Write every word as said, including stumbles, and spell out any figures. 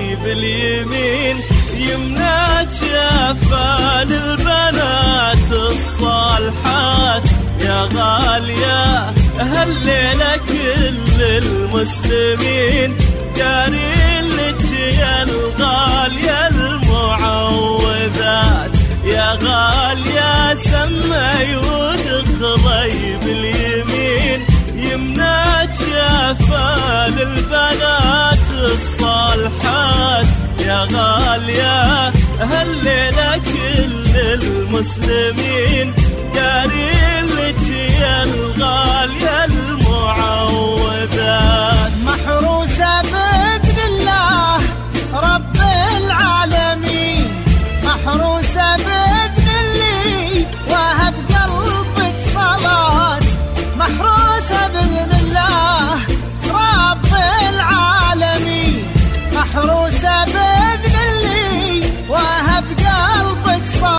باليمين يمنى جفا للبنات الصالحات يا غالية هالليلة كل المسلمين قارين لك يا الغالية المعوذات يا غالية سمي ودخلي باليمين يمنى جفا للبنات الصالحات يا غالية هالليلة كل المسلمين قارين لك يا الغالية